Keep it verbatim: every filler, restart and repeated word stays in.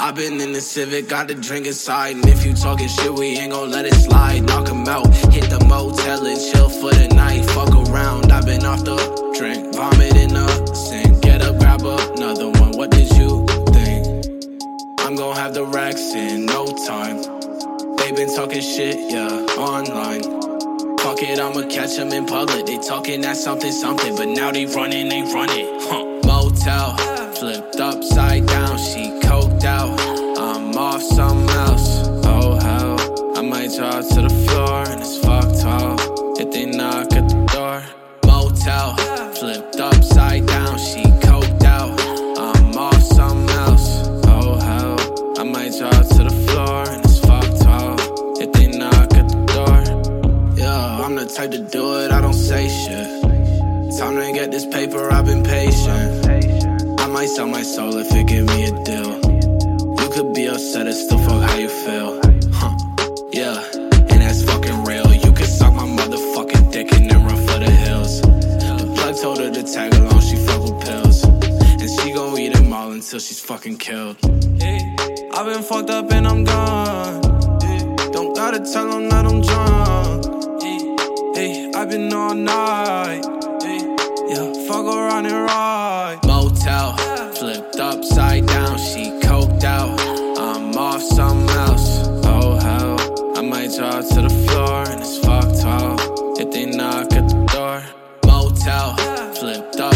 I've been in the Civic, got the drink inside. And if you talking shit, we ain't gon' let it slide. Knock 'em out, hit the motel and chill for the night. Fuck around, I've been off the drink. Vomit in the sink, get up, grab another one. What did you think? I'm gon' have the racks in no time. They been talking shit, yeah, online. Fuck it, I'ma catch them in public. They talking that something, something, but now they running, they run it. Huh. Motel, flipped upside down, she coked out. I'm off something else, oh hell. I might drop to the floor and it's fucked up if they knock at the door. Motel, flipped upside down, she coked out. I'm off something else, oh hell. I might drop to the floor and it's fucked up if they knock at the door. Yeah, I'm the type to do it, I don't say shit. Time to get this paper, I've been patient. I might sell my soul if it give me a deal. You could be upset, it's still fuck how you feel. Huh, yeah, and that's fucking real. You could suck my motherfucking dick and then run for the hills. The plug told her to tag along, she fuck with pills. And she gon' eat them all until she's fucking killed. I've been fucked up and I'm gone. Don't gotta tell them that I'm drunk. Hey, I've been all night. Yeah, fuck around and ride. Motel, flipped upside down, she coked out. I'm off something else, oh hell. I might drop to the floor and it's fucked up if they knock at the door. Motel, flipped up.